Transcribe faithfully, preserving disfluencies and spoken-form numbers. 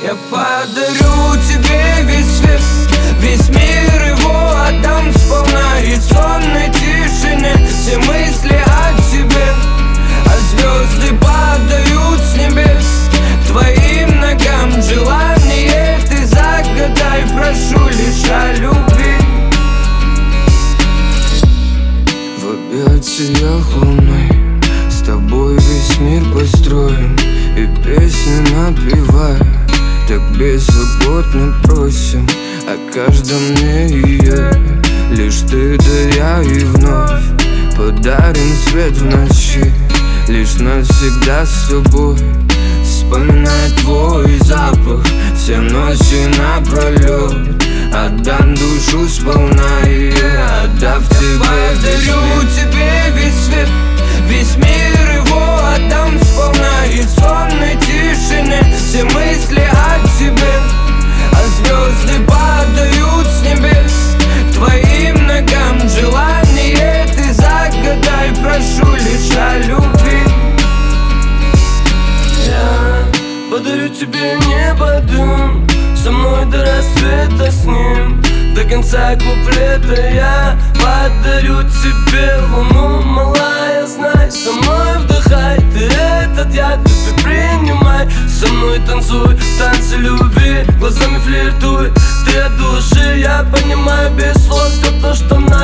Я подарю тебе весь свет, весь мир его отдам сполна. И в сонной тишине все мысли о тебе, а звезды падают с небес к твоим ногам. Желание ты загадай, прошу лишь о любви. В объятиях луны с тобой весь мир построим, и песни напевая так беззаботно просим о каждом дне ее. Лишь ты да я, и вновь подарим свет в ночи, лишь навсегда с тобой. Вспоминай твой запах все ночи напролет, отдам душу сполна ее, отдав тебе. Подарю тебе весь свет, весь мир его отдам сполна. И в сонной тишине все мысли о тебе, а звезды падают с небес к твоим ногам. Желание ты загадай, прошу лишь о любви. Я подарю тебе небо, дым, со мной до рассвета, с ним до конца куплета. Я подарю тебе луну, малая, знай, со мной вдыхай ты этот яд, ты принимай. Со мной танцуй в танце любви, глазами флиртуй, ты от души. Я понимаю без слов все то, что надо.